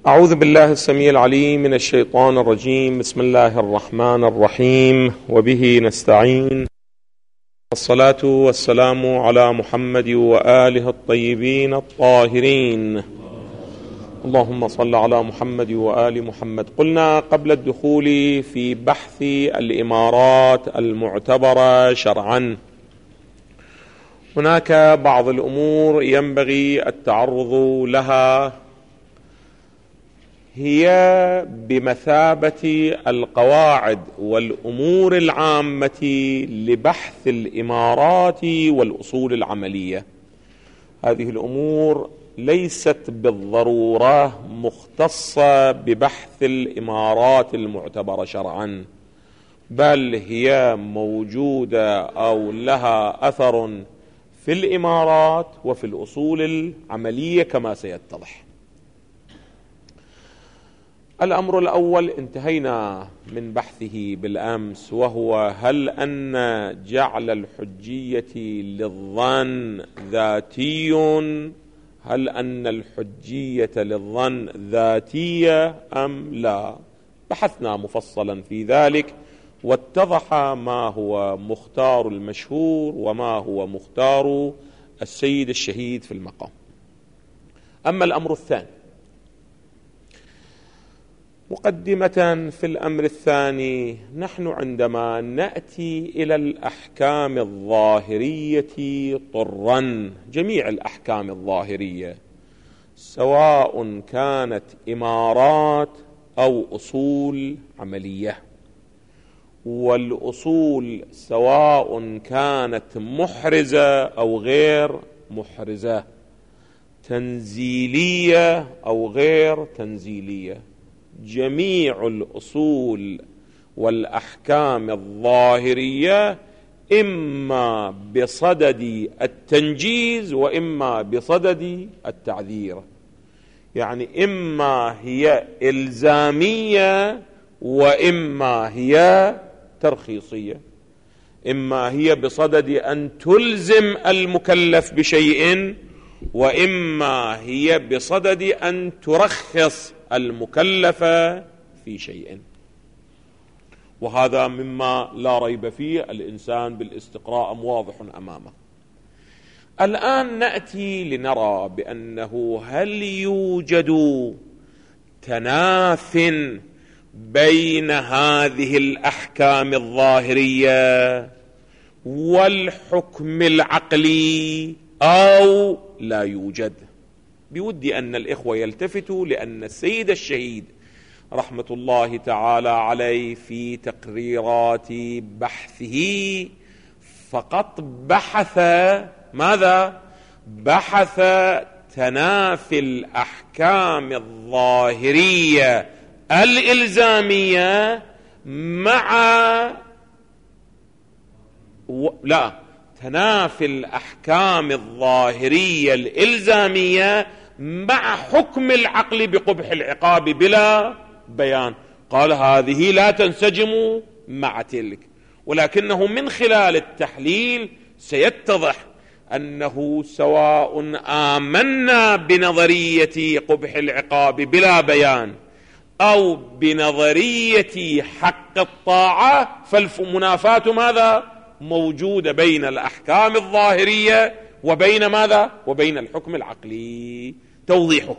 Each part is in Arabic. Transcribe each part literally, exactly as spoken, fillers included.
أعوذ بالله السميع العليم من الشيطان الرجيم. بسم الله الرحمن الرحيم، وبه نستعين. الصلاة والسلام على محمد وآله الطيبين الطاهرين. اللهم صل على محمد وآل محمد. قلنا قبل الدخول في بحث الإمارات المعتبرة شرعا، هناك بعض الأمور ينبغي التعرض لها، هي بمثابة القواعد والأمور العامة لبحث الإمارات والأصول العملية. هذه الأمور ليست بالضرورة مختصة ببحث الإمارات المعتبرة شرعا، بل هي موجودة أو لها أثر في الإمارات وفي الأصول العملية كما سيتضح. الأمر الأول انتهينا من بحثه بالأمس، وهو هل أن جعل الحجية للظن ذاتي؟ هل أن الحجية للظن ذاتية أم لا؟ بحثنا مفصلا في ذلك، واتضح ما هو مختار المشهور وما هو مختار السيد الشهيد في المقام. أما الأمر الثاني، مقدمة في الأمر الثاني، نحن عندما نأتي إلى الأحكام الظاهرية طرا، جميع الأحكام الظاهرية سواء كانت إمارات أو أصول عملية، والأصول سواء كانت محرزة أو غير محرزة، تنزيلية أو غير تنزيلية، جميع الأصول والأحكام الظاهرية إما بصدد التنجيز وإما بصدد التعذير، يعني إما هي إلزامية وإما هي ترخيصية، إما هي بصدد أن تلزم المكلف بشيء، وإما هي بصدد أن ترخص المكلف في شيء. وهذا مما لا ريب فيه، الإنسان بالاستقراء واضح أمامه. الآن نأتي لنرى بأنه هل يوجد تناف بين هذه الأحكام الظاهرية والحكم العقلي أو لا يوجد. بودي أن الإخوة يلتفتوا، لأن السيد الشهيد رحمة الله تعالى عليه في تقريرات بحثه فقط بحث ماذا؟ بحث تنافي الأحكام الظاهرية الإلزامية مع و... لا تنافي الأحكام الظاهرية الإلزامية مع حكم العقل بقبح العقاب بلا بيان. قال هذه لا تنسجم مع تلك، ولكنه من خلال التحليل سيتضح أنه سواء آمنا بنظرية قبح العقاب بلا بيان أو بنظرية حق الطاعة، فالمنافاة ماذا؟ موجودة بين الأحكام الظاهرية وبين ماذا؟ وبين الحكم العقلي. توضيحه.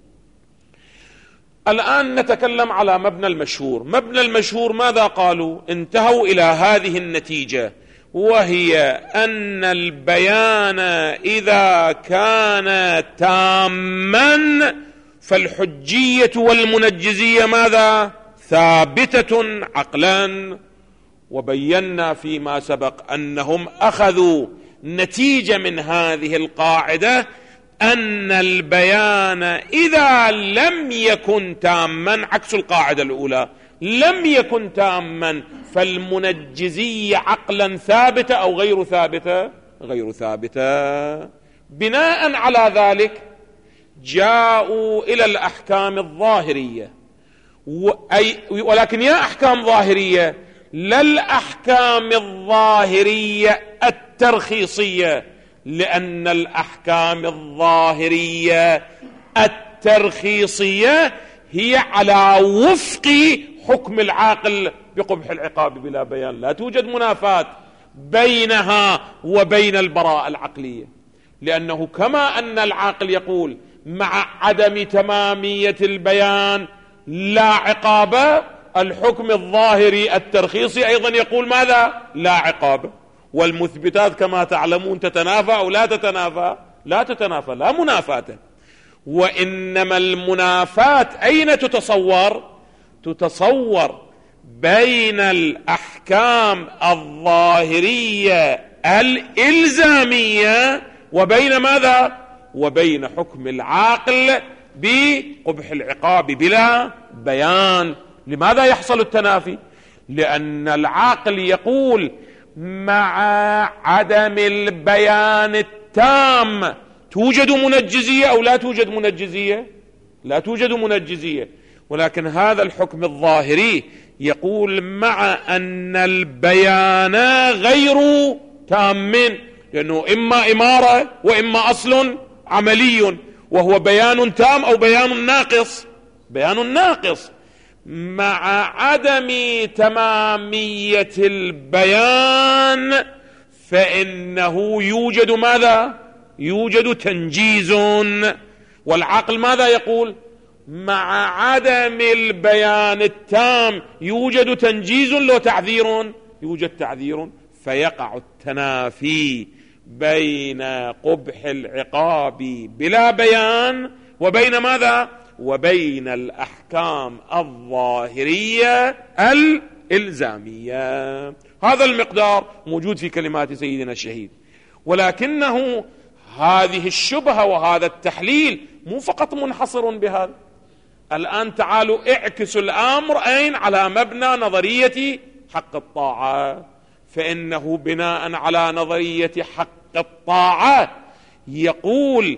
الآن نتكلم على مبنى المشهور. مبنى المشهور ماذا قالوا؟ انتهوا إلى هذه النتيجة، وهي أن البيان إذا كان تاما فالحجية والمنجزية ماذا؟ ثابتة عقلا. وبينا فيما سبق أنهم أخذوا نتيجة من هذه القاعدة أن البيان إذا لم يكن تاما، عكس القاعدة الأولى، لم يكن تاما، فالمنجزية عقلا ثابتة أو غير ثابتة؟ غير ثابتة. بناء على ذلك جاءوا إلى الأحكام الظاهرية، ولكن يا أحكام ظاهرية، لا الأحكام الظاهرية الترخيصية، لأن الأحكام الظاهرية الترخيصية هي على وفق حكم العاقل بقبح العقاب بلا بيان، لا توجد منافاة بينها وبين البراءة العقلية، لأنه كما أن العاقل يقول مع عدم تمامية البيان لا عقاب، الحكم الظاهري الترخيصي أيضا يقول ماذا؟ لا عقاب. والمثبتات كما تعلمون تتنافى أو لا تتنافى؟ لا تتنافى، لا منافاة. وإنما المنافاة أين تتصور؟ تتصور بين الأحكام الظاهرية الإلزامية وبين ماذا؟ وبين حكم العاقل بقبح العقاب بلا بيان. لماذا يحصل التنافي؟ لأن العاقل يقول مع عدم البيان التام توجد منجزية أو لا توجد منجزية؟ لا توجد منجزية. ولكن هذا الحكم الظاهري يقول مع أن البيان غير تام، لأنه إما إمارة وإما أصل عملي، وهو بيان تام أو بيان ناقص؟ بيان ناقص. مع عدم تمامية البيان فإنه يوجد ماذا؟ يوجد تنجيز. والعقل ماذا يقول؟ مع عدم البيان التام يوجد تنجيز لو تعذير؟ يوجد تعذير. فيقع التنافي بين قبح العقاب بلا بيان وبين ماذا؟ وبين الأحكام الظاهرية الإلزامية. هذا المقدار موجود في كلمات سيدنا الشهيد. ولكنه هذه الشبهة وهذا التحليل مو فقط منحصر بهذا. الآن تعالوا اعكسوا الأمر أين؟ على مبنى نظرية حق الطاعة. فإنه بناء على نظرية حق الطاعة يقول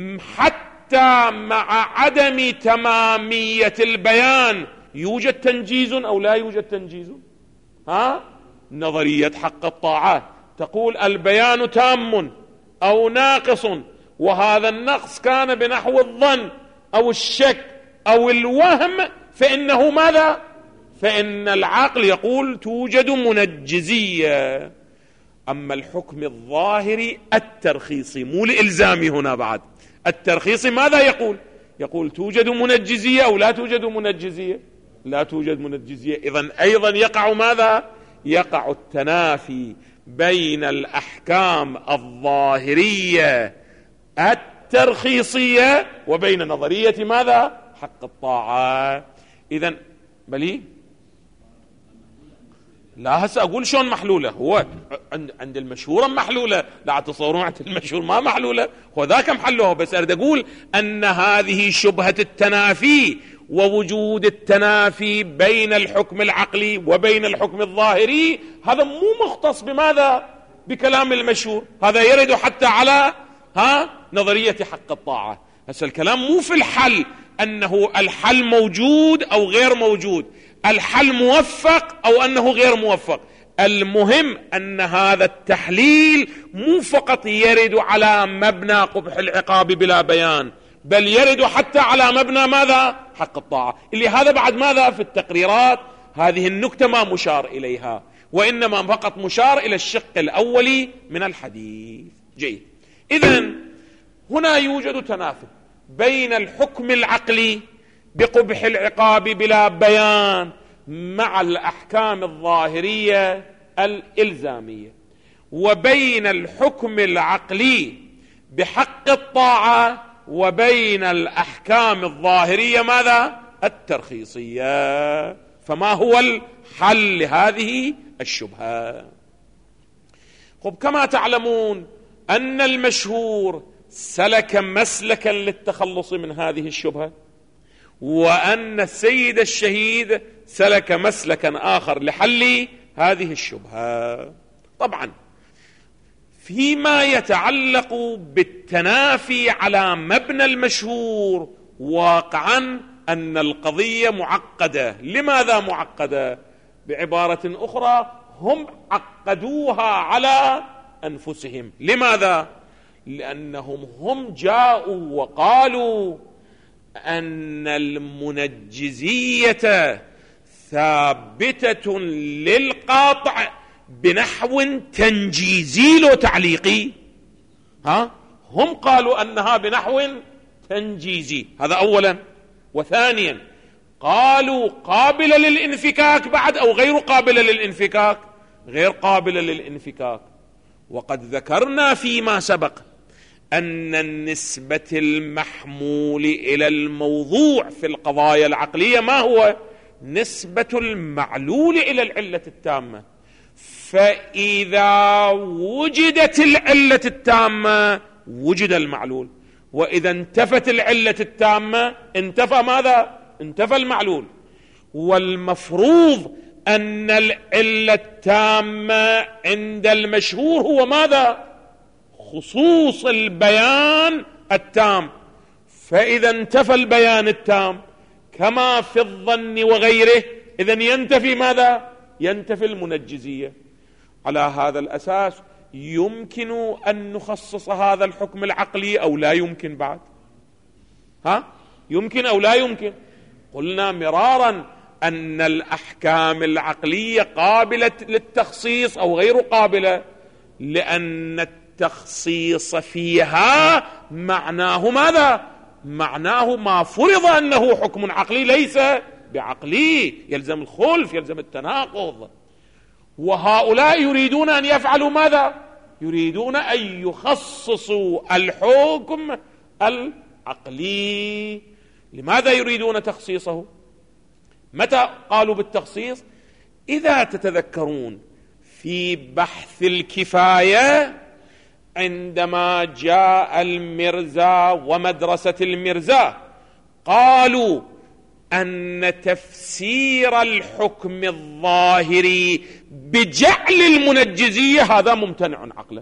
حتى مع عدم تمامية البيان يوجد تنجيز أو لا يوجد تنجيز؟ ها؟ نظرية حق الطاعة تقول البيان تام أو ناقص، وهذا النقص كان بنحو الظن أو الشك أو الوهم، فإنه ماذا؟ فإن العقل يقول توجد منجزية. أما الحكم الظاهري الترخيصي مو الإلزامي هنا بعد، الترخيصي ماذا يقول؟ يقول توجد منجزية أو لا توجد منجزية؟ لا توجد منجزية. إذن أيضا يقع ماذا؟ يقع التنافي بين الأحكام الظاهرية الترخيصية وبين نظرية ماذا؟ حق الطاعة. إذن بلي لا هسه أقول شون محلولة. هو عند المشهورة محلولة، لا تصورون عند المشهور ما محلولة، هو ذاك محلوها. بس أريد أقول أن هذه شبهة التنافي ووجود التنافي بين الحكم العقلي وبين الحكم الظاهري هذا مو مختص بماذا؟ بكلام المشهور، هذا يرد حتى على ها نظرية حق الطاعة. هسه الكلام مو في الحل أنه الحل موجود أو غير موجود، الحل موفق أو أنه غير موفق. المهم أن هذا التحليل مو فقط يرد على مبنى قبح العقاب بلا بيان، بل يرد حتى على مبنى ماذا؟ حق الطاعة، اللي هذا بعد ماذا؟ في التقريرات هذه النكتة ما مشار إليها، وإنما فقط مشار إلى الشق الأولي من الحديث. جيد. إذن هنا يوجد تنافي بين الحكم العقلي بقبح العقاب بلا بيان مع الأحكام الظاهرية الإلزامية، وبين الحكم العقلي بحق الطاعة وبين الأحكام الظاهرية ماذا؟ الترخيصية. فما هو الحل لهذه الشبهة؟ خب كما تعلمون أن المشهور سلك مسلكا للتخلص من هذه الشبهة، وأن السيد الشهيد سلك مسلكا آخر لحل هذه الشبهة. طبعا فيما يتعلق بالتنافي على مبنى المشهور، واقعا أن القضية معقدة. لماذا معقدة؟ بعبارة أخرى هم عقدوها على أنفسهم. لماذا؟ لأنهم هم جاءوا وقالوا أن المنجزية ثابتة للقاطع بنحو تنجيزي لو تعليقي. ها هم قالوا أنها بنحو تنجيزي، هذا أولا. وثانيا قالوا قابلة للانفكاك بعد أو غير قابلة للانفكاك؟ غير قابلة للانفكاك. وقد ذكرنا فيما سبق أن النسبة المحمول إلى الموضوع في القضايا العقلية ما هو؟ نسبة المعلول إلى العلة التامة. فإذا وجدت العلة التامة وجد المعلول، وإذا انتفت العلة التامة انتفى ماذا؟ انتفى المعلول. والمفروض أن العلة التامة عند المشهور هو ماذا؟ خصوص البيان التام. فإذا انتفى البيان التام كما في الظن وغيره، إذن ينتفي ماذا؟ ينتفي المنجزية. على هذا الأساس يمكن أن نخصص هذا الحكم العقلي أو لا يمكن بعد؟ ها؟ يمكن أو لا يمكن؟ قلنا مرارا أن الأحكام العقلية قابلة للتخصيص أو غير قابلة، لأن التخصيص فيها معناه ماذا؟ معناه ما فرض أنه حكم عقلي ليس بعقلي، يلزم الخلف، يلزم التناقض. وهؤلاء يريدون أن يفعلوا ماذا؟ يريدون أن يخصصوا الحكم العقلي. لماذا يريدون تخصيصه؟ متى قالوا بالتخصيص؟ إذا تتذكرون في بحث الكفاية عندما جاء المرزا ومدرسة المرزا قالوا أن تفسير الحكم الظاهري بجعل المنجزية هذا ممتنع عقلا،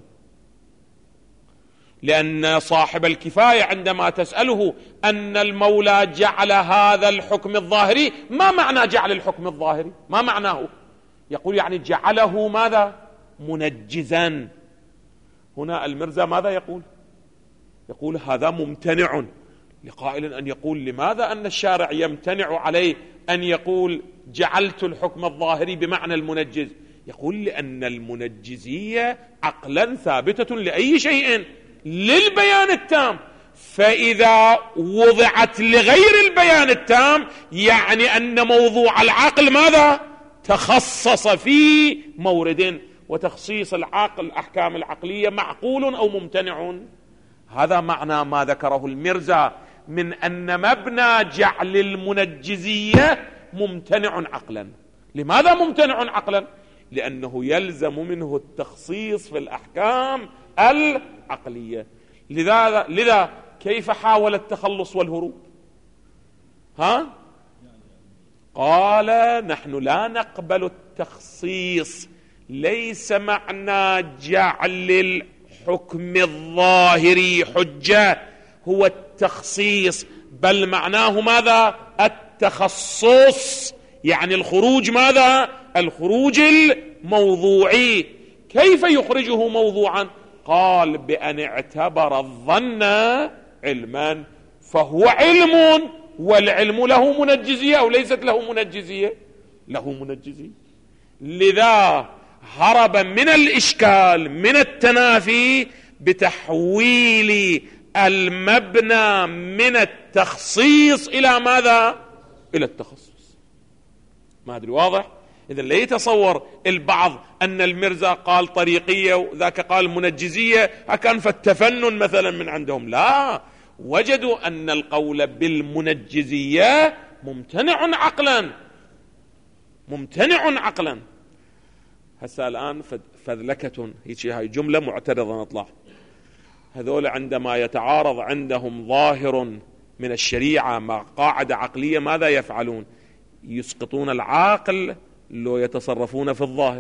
لأن صاحب الكفاية عندما تسأله أن المولى جعل هذا الحكم الظاهري، ما معنى جعل الحكم الظاهري؟ ما معناه؟ يقول يعني جعله ماذا؟ منجزا. هنا المرزا ماذا يقول؟ يقول هذا ممتنع. لقائل أن يقول لماذا أن الشارع يمتنع عليه أن يقول جعلت الحكم الظاهري بمعنى المنجز؟ يقول لأن المنجزية عقلا ثابتة لأي شيء للبيان التام، فإذا وضعت لغير البيان التام يعني أن موضوع العقل ماذا؟ تخصص في مورد، وتخصيص العقل الأحكام العقلية معقول أو ممتنع. هذا معنى ما ذكره المرزا من أن مبنى جعل المنجزية ممتنع عقلا. لماذا ممتنع عقلا؟ لأنه يلزم منه التخصيص في الأحكام العقلية. لذا, لذا كيف حاول التخلص والهروب؟ ها؟ قال نحن لا نقبل التخصيص، ليس معنى جعل الحكم الظاهري حجة هو التخصيص، بل معناه ماذا؟ التخصص، يعني الخروج ماذا؟ الخروج الموضوعي. كيف يخرجه موضوعا؟ قال بأن اعتبر الظن علما، فهو علم، والعلم له منجزية أو ليست له منجزية؟ له منجزية. لذا هرب من الإشكال من التنافي بتحويل المبنى من التخصيص إلى ماذا؟ إلى التخصص. ما أدري واضح؟ إذن لا يتصور البعض أن المرزا قال طريقية وذاك قال منجزية كان فالتفنن مثلا من عندهم. لا، وجدوا أن القول بالمنجزية ممتنع عقلا، ممتنع عقلا. هسا الآن فذلكة هاي جملة معترضة نطلع. هذول عندما يتعارض عندهم ظاهر من الشريعة مع قاعدة عقلية ماذا يفعلون؟ يسقطون العاقل لو يتصرفون في الظاهر.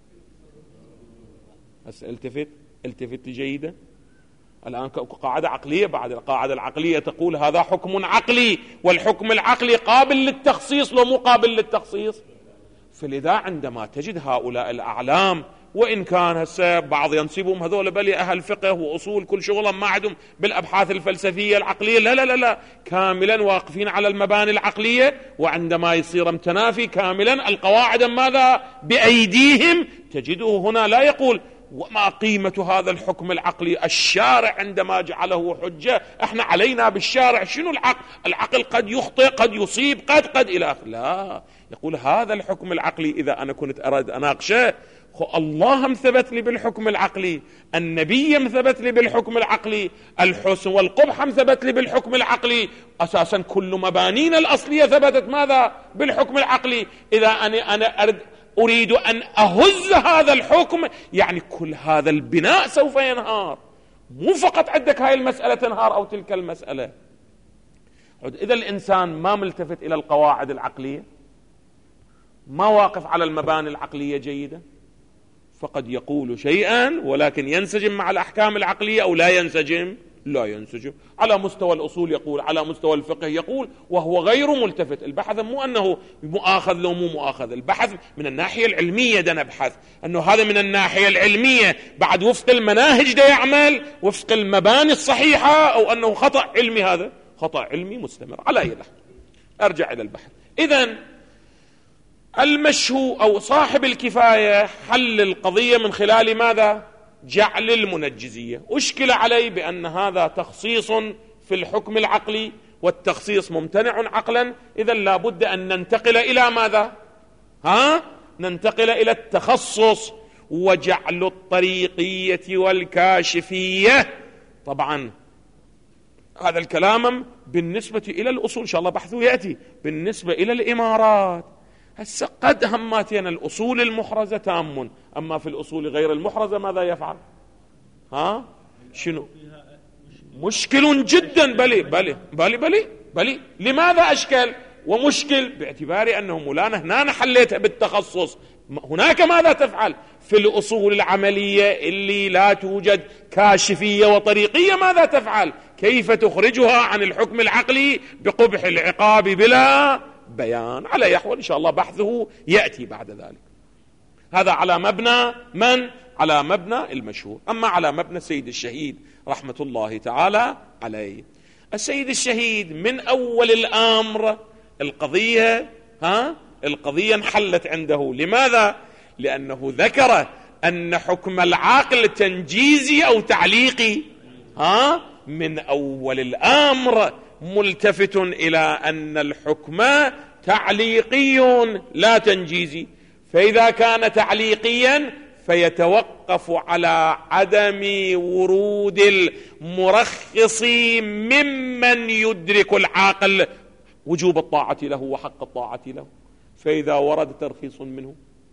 هسا التفت التفت جيدا. الآن قاعدة عقلية، بعد القاعدة العقلية تقول هذا حكم عقلي، والحكم العقلي قابل للتخصيص لو مو قابل للتخصيص. فلذا عندما تجد هؤلاء الأعلام وإن كان هسه بعض ينسبهم هذول بلي أهل فقه وأصول كل شغلهم ما عندهم بالأبحاث الفلسفية العقلية، لا لا لا لا، كاملا واقفين على المباني العقلية، وعندما يصير متنافي كاملا القواعد ماذا بأيديهم تجده هنا لا يقول وما قيمة هذا الحكم العقلي. الشارع عندما جعله حجة احنا علينا بالشارع شنو العقل؟ العقل قد يخطئ قد يصيب قد قد إلى آخره، لا، يقول هذا الحكم العقلي إذا أنا كنت أراد أناقشه، الله مثبت لي بالحكم العقلي، النبي مثبت لي بالحكم العقلي، الحسن والقبح مثبت لي بالحكم العقلي، أساسا كل مبانينا الأصلية ثبتت ماذا؟ بالحكم العقلي. إذا أنا أنا أرد أريد أن أهز هذا الحكم يعني كل هذا البناء سوف ينهار، مو فقط عندك هاي المسألة تنهار أو تلك المسألة. إذا الإنسان ما ملتفت إلى القواعد العقلية، ما واقف على المباني العقلية جيدة، فقد يقول شيئا ولكن ينسجم مع الأحكام العقلية أو لا ينسجم، لا ينسجم. على مستوى الأصول يقول، على مستوى الفقه يقول، وهو غير ملتفت. البحث مو أنه مؤاخذ لو مو مؤاخذ، البحث من الناحية العلمية دا نبحث أنه هذا من الناحية العلمية بعد وفق المناهج دا يعمل وفق المباني الصحيحة، أو أنه خطأ علمي، هذا خطأ علمي مستمر. على أي لحظة أرجع إلى البحث. إذن المشهور أو صاحب الكفاية حل القضية من خلال ماذا؟ جعل المنجزية. أشكل عليه بأن هذا تخصيص في الحكم العقلي والتخصيص ممتنع عقلا، إذا لابد أن ننتقل إلى ماذا؟ ها؟ ننتقل إلى التخصص وجعل الطريقية والكاشفية. طبعا هذا الكلام بالنسبة إلى الأصول إن شاء الله بحثه يأتي. بالنسبة إلى الإمارات هسه قد هماتين الأصول المحرزة تام، أما في الأصول غير المحرزة ماذا يفعل؟ ها؟ شنو؟ مشكل جدا. بلي بلي بلي بلي بلي لماذا أشكل ومشكل؟ باعتبار أنه مولانا هنا أنا حليتها بالتخصص، هناك ماذا تفعل؟ في الأصول العملية اللي لا توجد كاشفية وطريقية ماذا تفعل؟ كيف تخرجها عن الحكم العقلي بقبح العقاب بلا بيان؟ على يحول إن شاء الله بحثه يأتي بعد ذلك. هذا على مبنى من؟ على مبنى المشهور. أما على مبنى سيد الشهيد رحمة الله تعالى عليه، السيد الشهيد من أول الأمر القضية ها القضية انحلت عنده. لماذا؟ لأنه ذكر أن حكم العقل تنجيزي أو تعليقي. ها من أول الأمر ملتفت إلى أن الحكم تعليقي لا تنجيزي، فإذا كان تعليقيا فيتوقف على عدم ورود المرخص ممن يدرك العاقل وجوب الطاعة له وحق الطاعة له. فإذا ورد ترخيص منه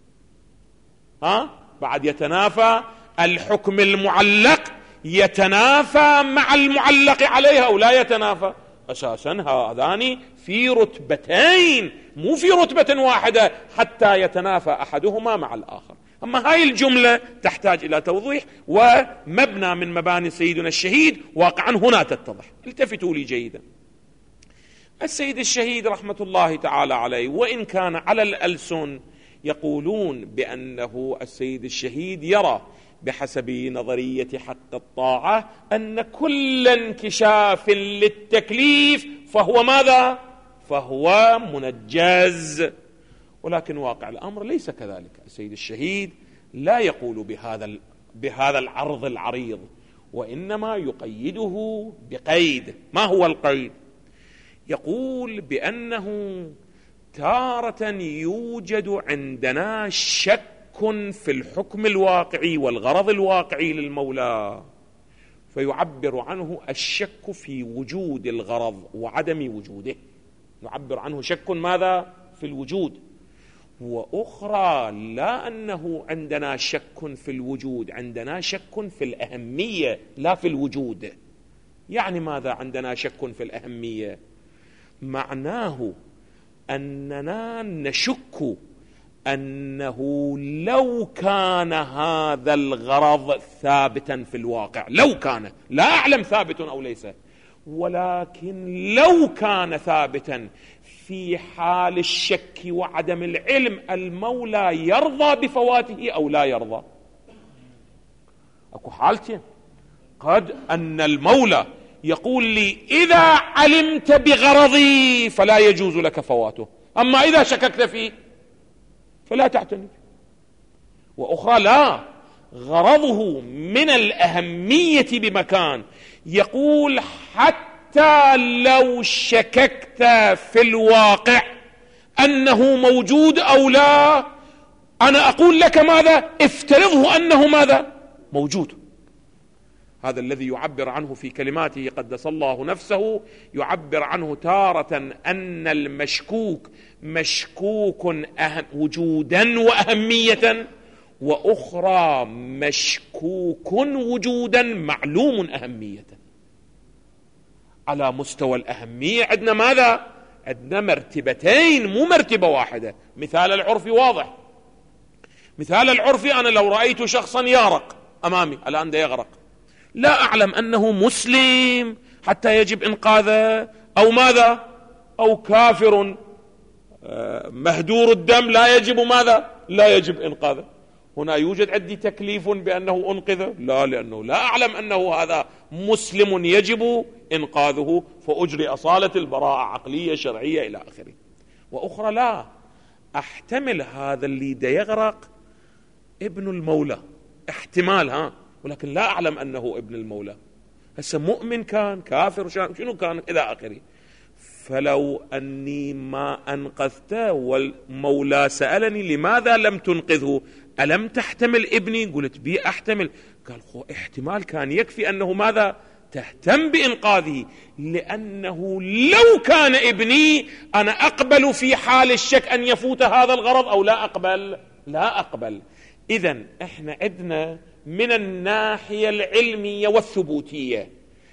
ها بعد يتنافى الحكم المعلق، يتنافى مع المعلق عليها أو لا يتنافى؟ أساسا هذان في رتبتين مو في رتبة واحدة حتى يتنافى أحدهما مع الآخر. أما هاي الجملة تحتاج إلى توضيح، ومبنى من مباني سيدنا الشهيد واقعا هنا تتضح. التفتوا لي جيدا. السيد الشهيد رحمة الله تعالى عليه وإن كان على الألسن يقولون بأنه السيد الشهيد يرى بحسب نظرية حق الطاعة أن كل انكشاف للتكليف فهو ماذا؟ فهو منجز، ولكن واقع الأمر ليس كذلك. السيد الشهيد لا يقول بهذا بهذا العرض العريض، وإنما يقيده بقيد. ما هو القيد؟ يقول بأنه تارة يوجد عندنا شك في الحكم الواقعي والغرض الواقعي للمولى، فيعبر عنه الشك في وجود الغرض وعدم وجوده، يعبر عنه شك ماذا؟ في الوجود. وأخرى لا أنه عندنا شك في الوجود، عندنا شك في الأهمية لا في الوجود. يعني ماذا عندنا شك في الأهمية؟ معناه أننا نشك أنه لو كان هذا الغرض ثابتا في الواقع، لو كان، لا أعلم ثابت أو ليس، ولكن لو كان ثابتا في حال الشك وعدم العلم، المولى يرضى بفواته أو لا يرضى؟ اكو حالتين، قد ان المولى يقول لي إذا علمت بغرضي فلا يجوز لك فواته، أما إذا شككت فيه فلا تعتني. وأخرى لا، غرضه من الأهمية بمكان، يقول حتى لو شككت في الواقع أنه موجود أو لا، أنا أقول لك ماذا؟ افترضه أنه ماذا؟ موجود. هذا الذي يعبر عنه في كلماته قدس الله نفسه، يعبر عنه تارة أن المشكوك مشكوك أهم وجودا وأهمية، وأخرى مشكوك وجودا معلوم أهمية. على مستوى الأهمية عندنا ماذا؟ عندنا مرتبتين مو مرتبة واحدة. مثال العرف واضح، مثال العرف أنا لو رأيت شخصا يغرق أمامي الآن ده يغرق، لا أعلم أنه مسلم حتى يجب إنقاذه أو ماذا، أو كافر مهدور الدم لا يجب ماذا، لا يجب إنقاذه. هنا يوجد عندي تكليف بأنه أنقذه؟ لا، لأنه لا أعلم أنه هذا مسلم يجب إنقاذه، فأجري أصالة البراءة عقلية شرعية إلى آخره. وأخرى لا، أحتمل هذا اللي دا يغرق ابن المولى، احتمال ها، ولكن لا أعلم أنه ابن المولى. هسه مؤمن كان، كافر، شنو كان إلى آخره. فلو أني ما أنقذته والمولى سألني لماذا لم تنقذه، ألم تحتمل ابني؟ قلت بي أحتمل. قال خو احتمال كان يكفي أنه ماذا؟ تهتم بإنقاذه، لأنه لو كان ابني أنا أقبل في حال الشك أن يفوت هذا الغرض أو لا أقبل، لا أقبل. إذن إحنا عندنا من الناحية العلمية والثبوتية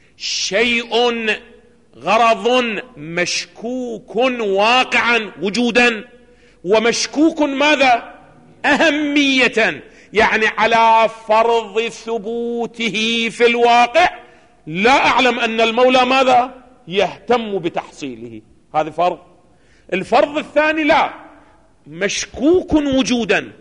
شيء غرض مشكوك واقعا وجودا، ومشكوك ماذا؟ أهمية، يعني على فرض ثبوته في الواقع لا أعلم أن المولى ماذا؟ يهتم بتحصيله. هذا فرض. الفرض الثاني لا، مشكوك وجودا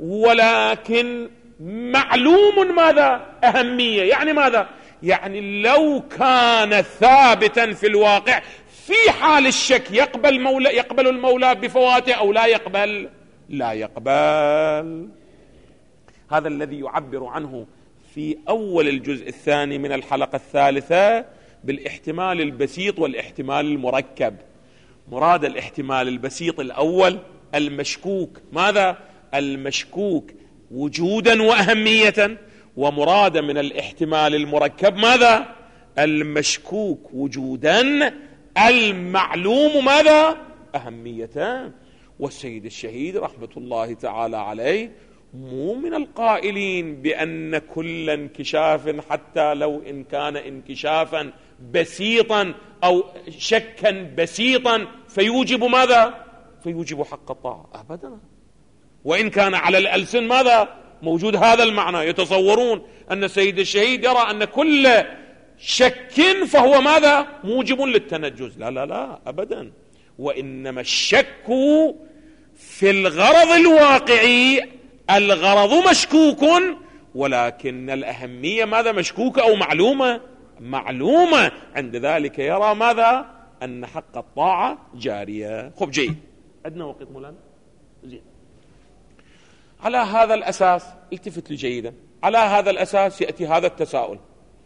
ولكن معلوم ماذا؟ أهمية. يعني ماذا؟ يعني لو كان ثابتا في الواقع في حال الشك يقبل مولى يقبل المولى بفواته أو لا يقبل؟ لا يقبل. هذا الذي يعبر عنه في أول الجزء الثاني من الحلقة الثالثة بالاحتمال البسيط والاحتمال المركب. مراد الاحتمال البسيط الأول المشكوك ماذا؟ المشكوك وجودا وأهمية، ومراد من الاحتمال المركب ماذا؟ المشكوك وجودا المعلوم ماذا؟ أهمية. والسيد الشهيد رحمة الله تعالى عليه مو من القائلين بأن كل انكشاف حتى لو إن كان انكشافا بسيطا أو شكا بسيطا فيوجب ماذا؟ فيوجب حق الطاعة، أبدا. وإن كان على الألسن ماذا؟ موجود هذا المعنى. يتصورون أن السيد الشهيد يرى أن كل شك فهو ماذا؟ موجب للتنجز. لا لا لا أبدا. وإنما الشك في الغرض الواقعي، الغرض مشكوك ولكن الأهمية ماذا؟ مشكوكة أو معلومة؟ معلومة. عند ذلك يرى ماذا؟ أن حق الطاعة جارية. خب جيد، عندنا وقت مولانا؟ زين. على هذا الأساس التفت لي جيدا، على هذا الأساس يأتي هذا التساؤل،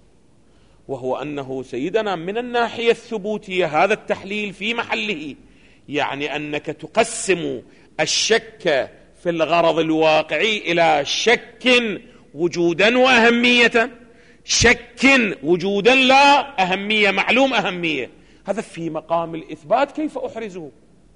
وهو أنه سيدنا من الناحية الثبوتية هذا التحليل في محله، يعني أنك تقسم الشك في الغرض الواقعي إلى شك وجودا وأهمية، شك وجودا لا أهمية، معلوم أهمية. هذا في مقام الإثبات كيف أحرزه؟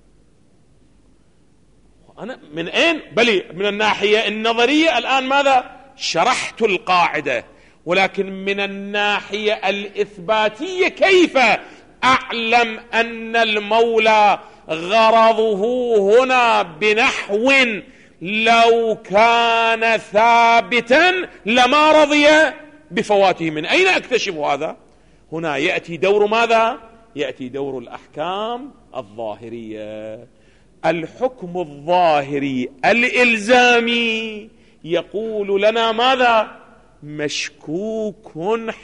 أنا من أين؟ بلي من الناحية النظرية الآن ماذا؟ شرحت القاعدة، ولكن من الناحية الإثباتية كيف أعلم أن المولى غرضه هنا بنحو لو كان ثابتا لما رضي بفواته؟ من أين أكتشف هذا؟ هنا يأتي دور ماذا؟ يأتي دور الأحكام الظاهرية. الحكم الظاهري الإلزامي يقول لنا ماذا؟ مشكوك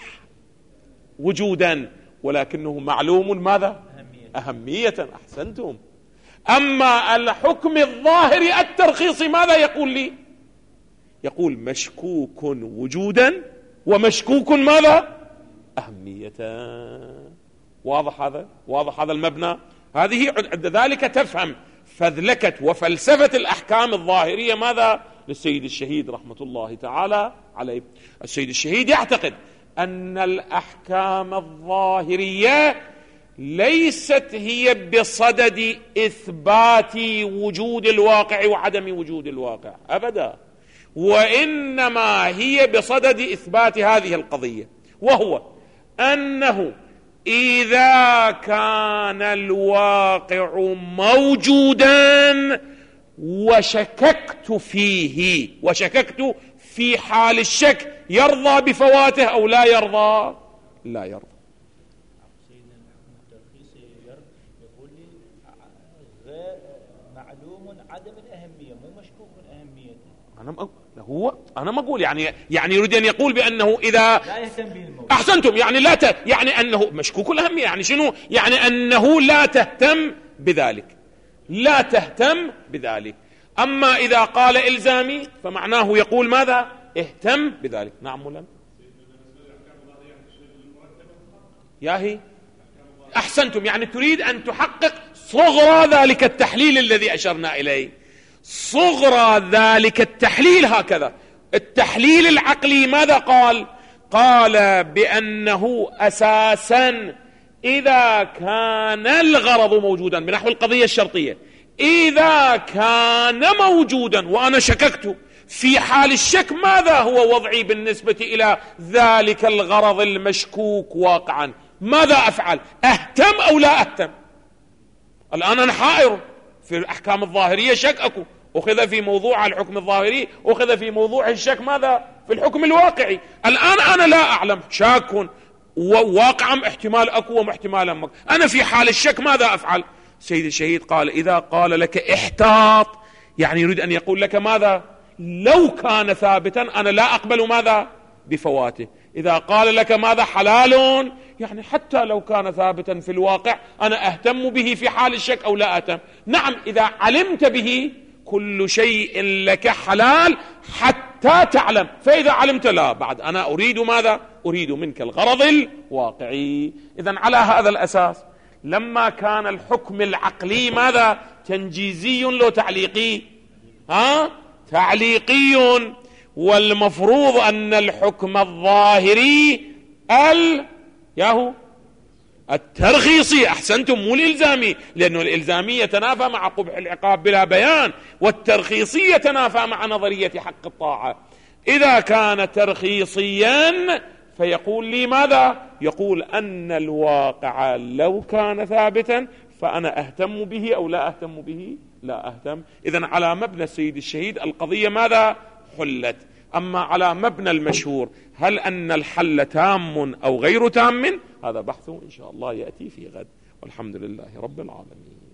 وجودا ولكنه معلوم ماذا؟ أهمية. أحسنتم. أما الحكم الظاهري الترخيصي ماذا يقول لي؟ يقول مشكوك وجودا ومشكوك ماذا؟ أهمية. واضح هذا؟ واضح هذا المبنى؟ هذه عند ذلك تفهم فذلكة وفلسفة الأحكام الظاهرية ماذا؟ للسيد الشهيد رحمة الله تعالى عليه. السيد الشهيد يعتقد أن الأحكام الظاهرية ليست هي بصدد إثبات وجود الواقع وعدم وجود الواقع أبدا، وإنما هي بصدد إثبات هذه القضية، وهو أنه إذا كان الواقع موجودا وشككت فيه وشككت في حال الشك يرضى بفواته أو لا يرضى؟ لا يرضى. سيدنا الحكم الترخيصي يقول لي معلوم عدم الأهمية مو مشكوك أهميته. أنا ما هو أنا ما أقول يعني يعني يريد أن يقول بأنه إذا لا يهتم به الموضوع. أحسنتم. يعني لا ت... يعني أنه مشكوك الأهمية. يعني شنو؟ يعني أنه لا تهتم بذلك، لا تهتم بذلك. أما إذا قال إلزامي فمعناه يقول ماذا؟ اهتم بذلك. نعم مولانا. ياهي أحسنتم. يعني تريد أن تحقق صغرى ذلك التحليل الذي أشرنا إليه. صغرى ذلك التحليل هكذا. التحليل العقلي ماذا قال؟ قال بأنه أساسا إذا كان الغرض موجودا بنحو القضية الشرطية، إذا كان موجودا وأنا شككت في حال الشك ماذا هو وضعي بالنسبة إلى ذلك الغرض المشكوك واقعا؟ ماذا أفعل؟ أهتم أو لا أهتم؟ الآن أنا حائر في الأحكام الظاهرية، شك أكو أخذ في موضوع الحكم الظاهري، أخذ في موضوع الشك ماذا؟ في الحكم الواقعي. الآن أنا لا أعلم، شاك وواقعا احتمال أكو واحتمال أمك، أنا في حال الشك ماذا أفعل؟ سيد الشهيد قال إذا قال لك احتاط، يعني يريد أن يقول لك ماذا؟ لو كان ثابتا أنا لا أقبل ماذا؟ بفواته. إذا قال لك ماذا؟ حلال، يعني حتى لو كان ثابتا في الواقع أنا أهتم به في حال الشك أو لا أهتم. نعم إذا علمت به كل شيء لك حلال حتى تعلم، فإذا علمت لا بعد أنا أريد ماذا؟ أريد منك الغرض الواقعي. إذن على هذا الأساس لما كان الحكم العقلي ماذا؟ تنجيزي لو تعليقي؟ ها؟ تعليقي. والمفروض أن الحكم الظاهري ال ياهو الترخيصي. أحسنتم، مو الإلزامي، لأنه الإلزامي يتنافى مع قبح العقاب بلا بيان، والترخيصي يتنافى مع نظرية حق الطاعة. إذا كان ترخيصيا فيقول لي ماذا؟ يقول أن الواقع لو كان ثابتا فأنا أهتم به أو لا أهتم به؟ لا أهتم. إذن على مبنى السيد الشهيد القضية ماذا؟ حلت. أما على مبنى المشهور هل أن الحل تام أو غير تام؟ هذا بحث إن شاء الله يأتي في غد، والحمد لله رب العالمين.